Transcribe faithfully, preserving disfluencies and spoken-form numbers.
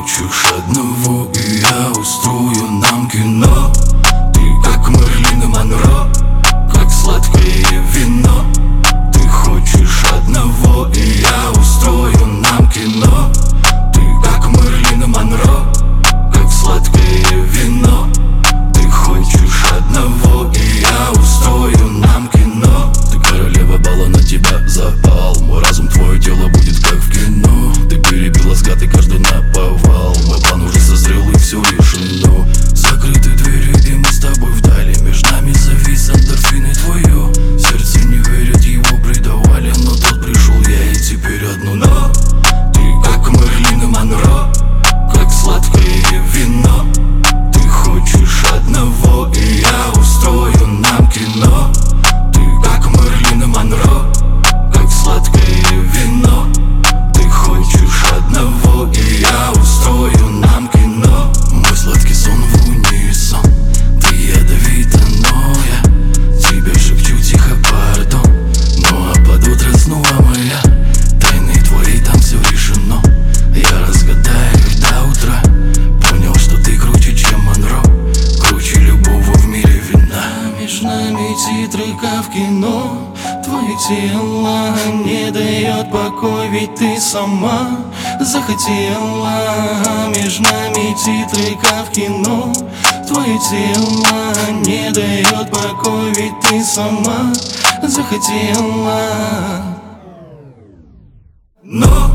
хочешь одного, и я устрою нам кино. Ты как Мерлин и Монро, как сладкое вино. Ты хочешь одного, и я устрою нам кино. Ты как Мерлин и Монро, как сладкое вино. Ты хочешь одного, и я устрою нам кино. Ты королева бала, на тебя запал. Мой разум, твое тело будет как в кино. Ты перебила взгляд и каждый наповал. Мой план уже созрел и все решено. Закрыты двери и мы с тобой вдали. Между нами завис эндорфин и твое сердце не верит, его предавали. Но тот пришел я и теперь одно но. Ты как Мерлин и Монро, как сладкое вино. Ты хочешь одного, и я устрою нам кино. Ты как Мерлин и Монро, как сладкое вино. Ты хочешь одного, и я устрою нам кино. Мой сладкий сон в унисон. Ты ядовита, но я тебе шепчу тихо пардон. Ну а под утро снова моя тайны твои, там все решено. Я разгадаю их до утра. Понял, что ты круче, чем Монро, круче любого в мире вина. Между нами титры, как в кино. Твое тело не дает покой, ведь ты сама захотела. Между нами титры, как в кино. Твое тело не дает покой, ведь ты сама захотела. Но